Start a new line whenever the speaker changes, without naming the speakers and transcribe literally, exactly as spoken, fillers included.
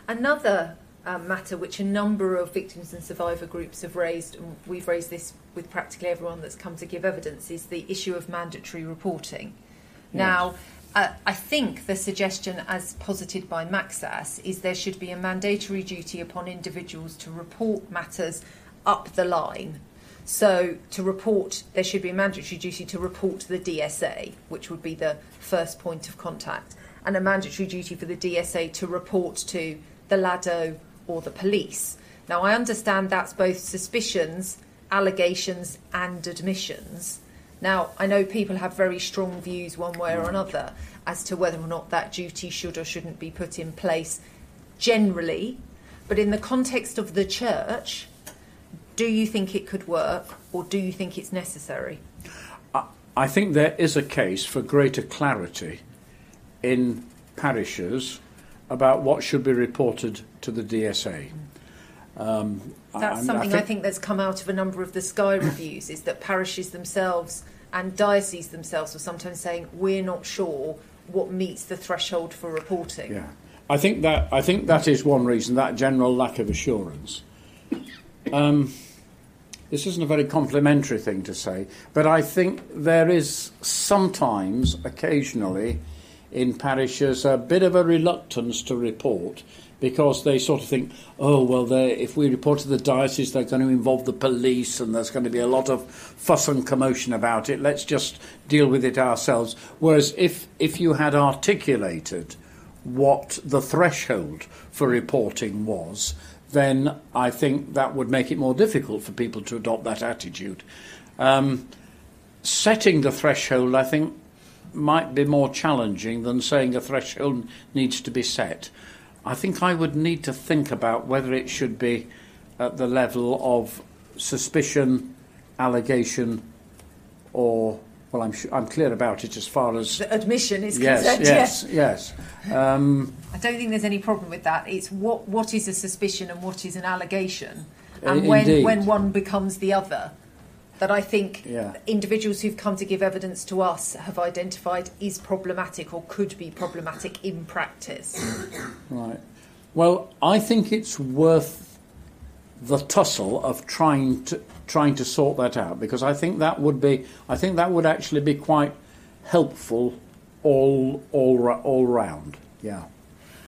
Another um, matter which a number of victims and survivor groups have raised, and we've raised this with practically everyone that's come to give evidence, is the issue of mandatory reporting. Yes. Now, uh, I think the suggestion as posited by Maxas is there should be a mandatory duty upon individuals to report matters up the line. So to report, there should be a mandatory duty to report to the D S A, which would be the first point of contact, and a mandatory duty for the D S A to report to the LADO or the police. Now, I understand that's both suspicions, allegations and admissions. Now, I know people have very strong views one way or another as to whether or not that duty should or shouldn't be put in place generally, but in the context of the church, do you think it could work, or do you think it's necessary?
I think there is a case for greater clarity in parishes about what should be reported to the D S A. Um,
that's
I,
something
I think,
I think that's come out of a number of the Sky reviews, is that parishes themselves and dioceses themselves are sometimes saying, we're not sure what meets the threshold for reporting.
Yeah, I think that I think that is one reason, that general lack of assurance. Um, This isn't a very complimentary thing to say, but I think there is sometimes, occasionally, in parishes a bit of a reluctance to report because they sort of think, oh, well, if we report to the diocese, they're going to involve the police and there's going to be a lot of fuss and commotion about it. Let's just deal with it ourselves. Whereas if, if you had articulated what the threshold for reporting was, then I think that would make it more difficult for people to adopt that attitude. Um, setting the threshold, I think, might be more challenging than saying a threshold needs to be set. I think I would need to think about whether it should be at the level of suspicion, allegation, or, well, I'm sure, I'm clear about it as far as...
The admission is
yes,
concerned,
yes,
yes.
yes. Um,
I don't think there's any problem with that. It's what what is a suspicion and what is an allegation, and
uh,
when when one becomes the other, that I think
yeah.
individuals who've come to give evidence to us have identified is problematic or could be problematic in practice.
Right. Well, I think it's worth the tussle of trying to trying to sort that out, because I think that would be I think that would actually be quite helpful all all all round. Yeah.